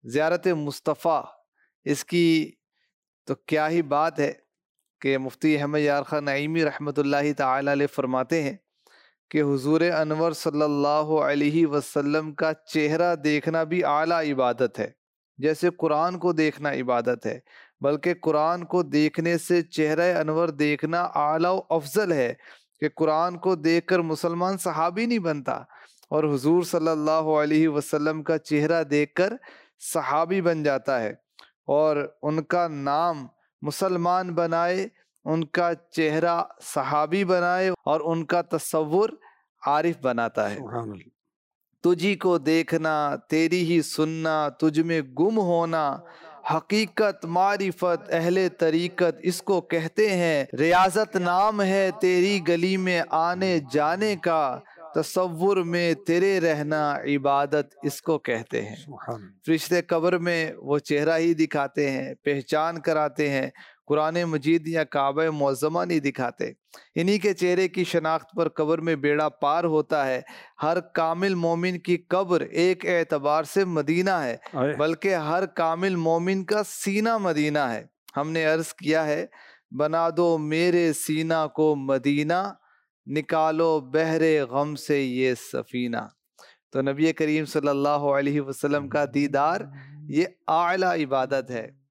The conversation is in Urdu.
زیارت مصطفیٰ، اس کی تو کیا ہی بات ہے کہ مفتی احمد یار خان نعیمی رحمۃ اللہ تعالی علیہ فرماتے ہیں کہ حضور انور صلی اللہ علیہ وسلم کا چہرہ دیکھنا بھی اعلیٰ عبادت ہے، جیسے قرآن کو دیکھنا عبادت ہے، بلکہ قرآن کو دیکھنے سے چہرہ انور دیکھنا اعلیٰ و افضل ہے کہ قرآن کو دیکھ کر مسلمان صحابی نہیں بنتا، اور حضور صلی اللہ علیہ وسلم کا چہرہ دیکھ کر صحابی بن جاتا ہے، اور ان کا نام مسلمان بنائے، ان کا چہرہ صحابی بنائے، اور ان کا تصور عارف بناتا ہے۔ سبحان اللہ۔ تجھی کو دیکھنا، تیری ہی سننا، تجھ میں گم ہونا، حقیقت معرفت اہل طریقت اس کو کہتے ہیں، ریاضت نام ہے تیری گلی میں آنے جانے کا، تصور میں تیرے رہنا عبادت اس کو کہتے ہیں۔ سبحان اللہ۔ فرشتے قبر میں وہ چہرہ ہی دکھاتے ہیں، پہچان کراتے ہیں، قرآن مجید یا کعبہ معظمہ نہیں دکھاتے۔ انہی کے چہرے کی شناخت پر قبر میں بیڑا پار ہوتا ہے۔ ہر کامل مومن کی قبر ایک اعتبار سے مدینہ ہے، بلکہ ہر کامل مومن کا سینہ مدینہ ہے۔ ہم نے عرض کیا ہے، بنا دو میرے سینہ کو مدینہ، نکالو بحر غم سے یہ سفینہ۔ تو نبی کریم صلی اللہ علیہ وسلم کا دیدار یہ اعلیٰ عبادت ہے۔